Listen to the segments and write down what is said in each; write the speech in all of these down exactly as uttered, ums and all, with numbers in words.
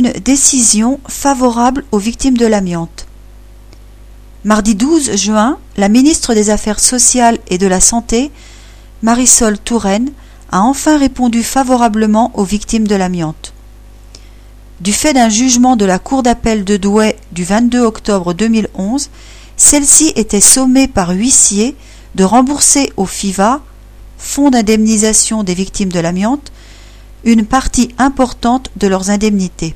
une décision favorable aux victimes de l'amiante. Mardi douze juin, la ministre des Affaires sociales et de la Santé, Marisol Touraine, a enfin répondu favorablement aux victimes de l'amiante. Du fait d'un jugement de la Cour d'appel de Douai du vingt-deux octobre deux mille onze, celle-ci était sommée par huissier de rembourser au FIVA, Fonds d'indemnisation des victimes de l'amiante, une partie importante de leurs indemnités.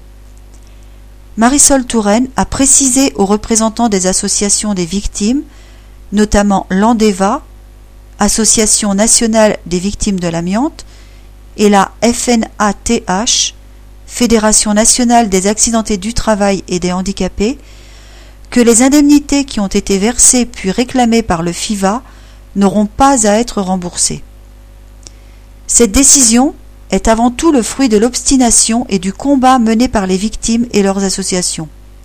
Marisol Touraine a précisé aux représentants des associations des victimes, notamment l'ANDEVA, Association nationale des victimes de l'amiante, et la F N A T H, Fédération nationale des accidentés du travail et des handicapés, que les indemnités qui ont été versées puis réclamées par le FIVA n'auront pas à être remboursées. Cette décision est avant tout le fruit de l'obstination et du combat mené par les victimes et leurs associations.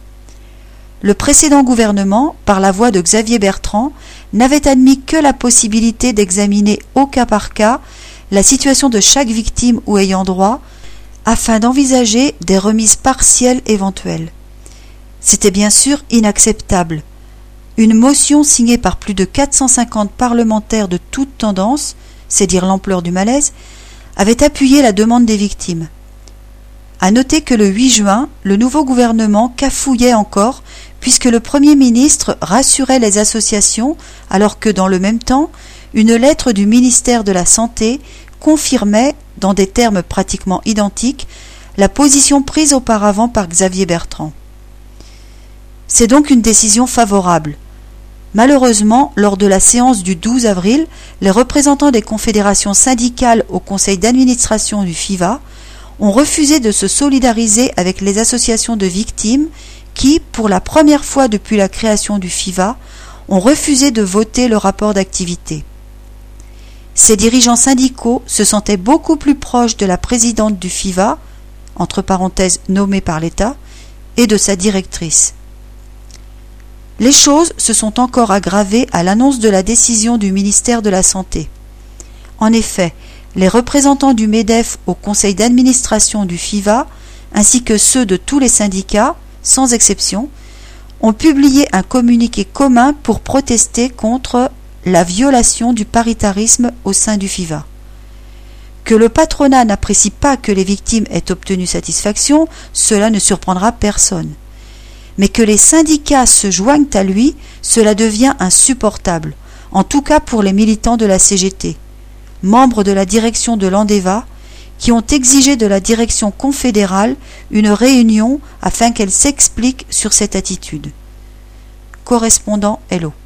Le précédent gouvernement, par la voix de Xavier Bertrand, n'avait admis que la possibilité d'examiner au cas par cas la situation de chaque victime ou ayant droit, afin d'envisager des remises partielles éventuelles. C'était bien sûr inacceptable. Une motion signée par plus de quatre cent cinquante parlementaires de toutes tendances, c'est dire l'ampleur du malaise, avait appuyé la demande des victimes. À noter que le huit juin, le nouveau gouvernement cafouillait encore, puisque le Premier ministre rassurait les associations, alors que dans le même temps, une lettre du ministère de la Santé confirmait, dans des termes pratiquement identiques, la position prise auparavant par Xavier Bertrand. C'est donc une décision favorable. Malheureusement, lors de la séance du douze avril, les représentants des confédérations syndicales au conseil d'administration du FIVA ont refusé de se solidariser avec les associations de victimes qui, pour la première fois depuis la création du FIVA, ont refusé de voter le rapport d'activité. Ces dirigeants syndicaux se sentaient beaucoup plus proches de la présidente du FIVA, entre parenthèses nommée par l'État, et de sa directrice. Les choses se sont encore aggravées à l'annonce de la décision du ministère de la Santé. En effet, les représentants du MEDEF au conseil d'administration du FIVA, ainsi que ceux de tous les syndicats, sans exception, ont publié un communiqué commun pour protester contre la violation du paritarisme au sein du FIVA. Que le patronat n'apprécie pas que les victimes aient obtenu satisfaction, cela ne surprendra personne. Mais que les syndicats se joignent à lui, cela devient insupportable, en tout cas pour les militants de la C G T, membres de la direction de l'ANDEVA, qui ont exigé de la direction confédérale une réunion afin qu'elle s'explique sur cette attitude. Correspondant L O